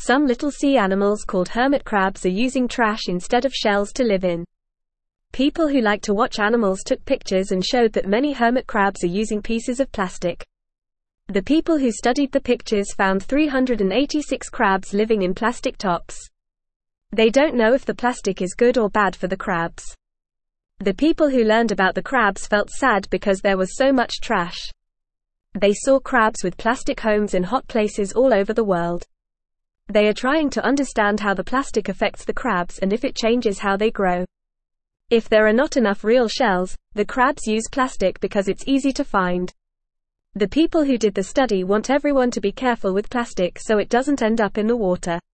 Some little sea animals called hermit crabs are using trash instead of shells to live in. People who like to watch animals took pictures and showed that many hermit crabs are using pieces of plastic. The people who studied the pictures found 386 crabs living in plastic tops. They don't know if the plastic is good or bad for the crabs. The people who learned about the crabs felt sad because there was so much trash. They saw crabs with plastic homes in hot places all over the world. They are trying to understand how the plastic affects the crabs and if it changes how they grow. If there are not enough real shells, the crabs use plastic because it's easy to find. The people who did the study want everyone to be careful with plastic so it doesn't end up in the water.